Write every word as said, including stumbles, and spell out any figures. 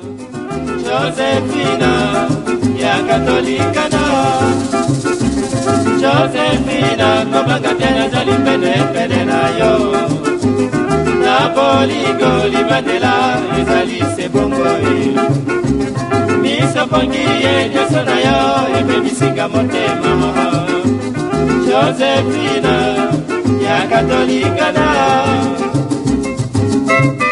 Josephina ya Katolikana, Josephina kobanga tena zali pene pene na yo. Napoli goli bandela ezali se bongo e. Miso pongi ye nyoso na yo ebe misinga motema. Josephina ya Katolikana.